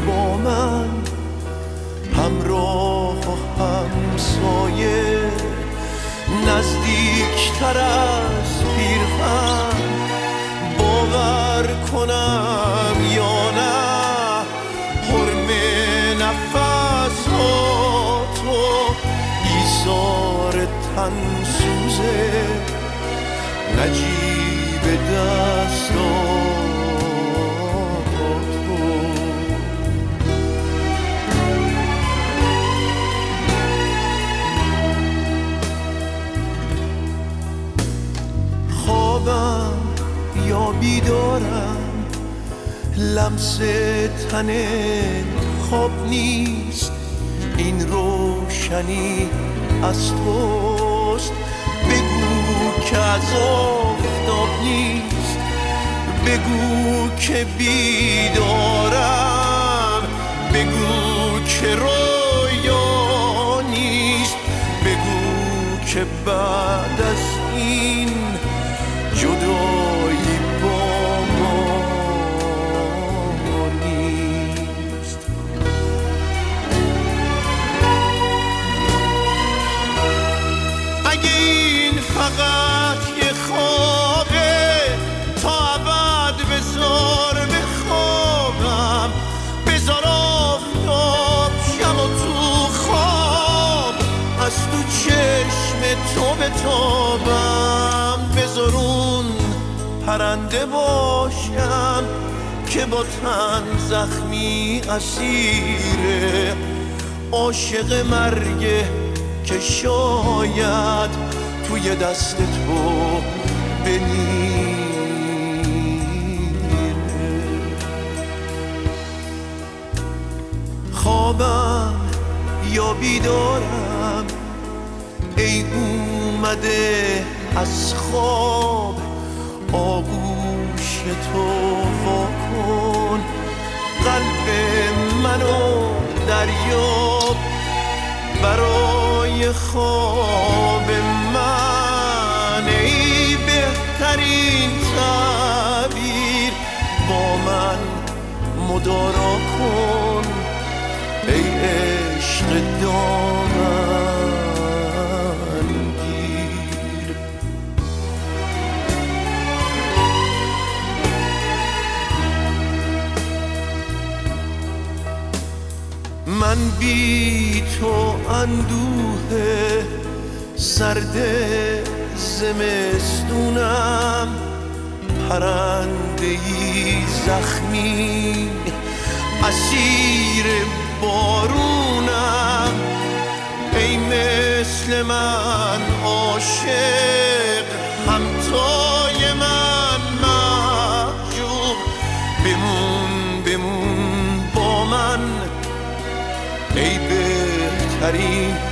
با من، همراه و همسایه، نزدیکتر از پیرهن. باور کنم یا نه، حرم نفساتو ایثار تن سوزه، نجیب دستاتو. خوابم یا بیدارم، لمس تنت خواب نیست، این روشنی از توست. بگو که از آفتاب نیست، بگو که بیدارم، بگو که رویا نیست، بگو که بعد از این جدایی با ما نیست. اگه این فقط یه خوابه، تا ابد بذار بخوابم، بذار آفتاب شم و تو خواب از تو چشم تو بتابم. بذار اون پرنده باشم که با تن زخمی اسیره، عاشق مرگه که شاید توی دست تو بمیره. خوابم یا بیدارم، ای اومده از خواب، آغوش تو واکن، قلب منو دریاب برای خواب من. ای بهترین تعبیر، با من مدارا کن، ای عشق دامن گیر. من بی تو اندوه سرد زمستونم، پرنده‌ای زخمی اسیر بارونم. ای مثل من عاشق، همتای من محجوب، بمون بمون با من، ای بهترین